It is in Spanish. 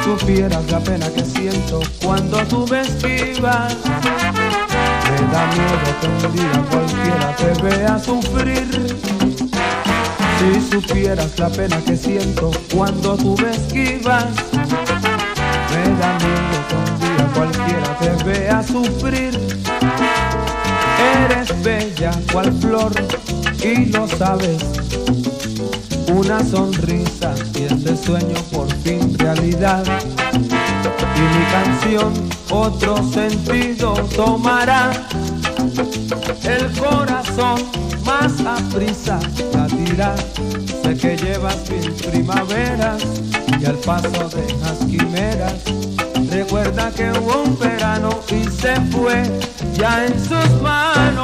supieras la pena que siento cuando tú me esquivas. Me da miedo que un día cualquiera te vea sufrir. Si supieras la pena que siento cuando tú me esquivas. Me da miedo que un día cualquiera te vea sufrir. Eres bella cual flor y lo sabes. Una sonrisa y este sueño por fin realidad. Y mi canción otro sentido tomará. El corazón más aprisa latirá. Sé que llevas 1000 primaveras y al paso dejas quimeras. Recuerda que hubo un verano y se fue ya en sus manos.